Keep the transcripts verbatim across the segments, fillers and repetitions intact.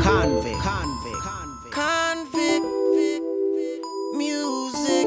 Convict, convict, convict, Convict music,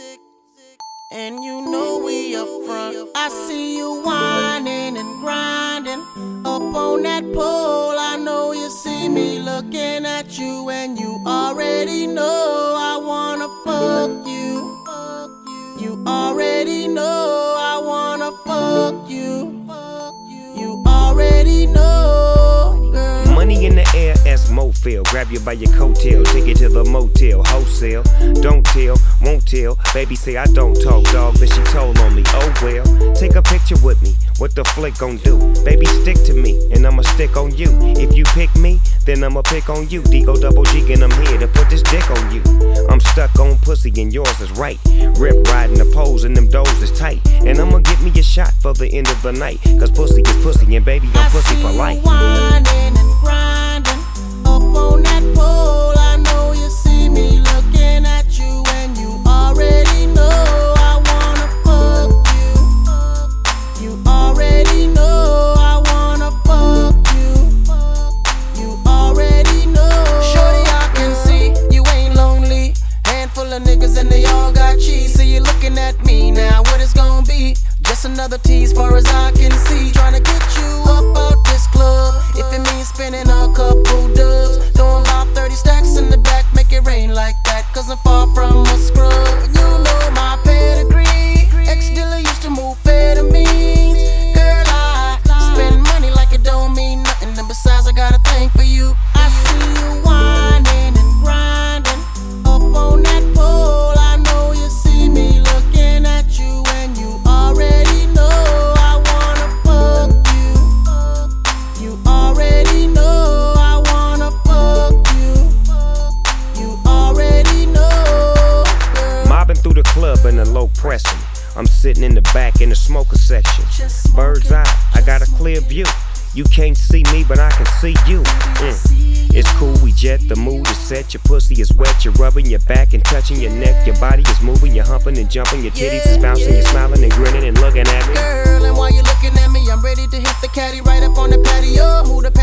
and you know we up front. I see you whining and grinding up on that pole. I know you see me looking at you, and you already know I wanna fuck you. You already know I wanna fuck you. You already know, girl. Money in the air as Mofil. Grab you by your coattail, take you to the motel, wholesale. Don't tell, won't tell. Baby say I don't talk, dog, but she told on me. Oh well, take a picture with me. What the flick gon' do? Baby, stick to me, and I'ma stick on you. If you pick me, then I'ma pick on you. D-O double G, and I'm here to put this dick on you. I'm stuck on pussy, and yours is right. Rip riding the poles, and them doors is tight. And I'ma get me a shot for the end of the night. Cause pussy is pussy, and baby, I'm pussy for life. Whining and grinding up on that pole. I know you see me looking at you, and you already know I wanna fuck you. You already know I wanna fuck you. You already know. Shorty, I can see you ain't lonely. Handful of niggas and they all got cheese. So you looking at me now, what it's gonna be? Just another tease far as I can see. Trying to get you up out this club. If it means spending a couple dubs, throwing about thirty stacks in the back, make it rain like that. Cause I'm far from a scrub. And you know my pedigree. Ex-dealer used to move amphetamines. Girl, I spend money like it don't mean nothing. And besides, I got a thing for you. I see you whining and grinding up on that pole. I know you see me looking at you, and you already know I wanna fuck you. You already know I wanna fuck you. You already know, girl. Mobbing through the club in a low pressing. I'm sitting in the back in the smoker section. Bird's eye, I got a clear view. You can't see me, but I can see you. Mm. It's cool, we jet, the mood is set. Your pussy is wet, you're rubbing your back and touching your neck. Your body is moving, you're humping and jumping. Your titties is bouncing, you're smiling and grinning and looking at me. Girl, and while you're looking at me, I'm ready to hit the caddy right up on the patio. Move the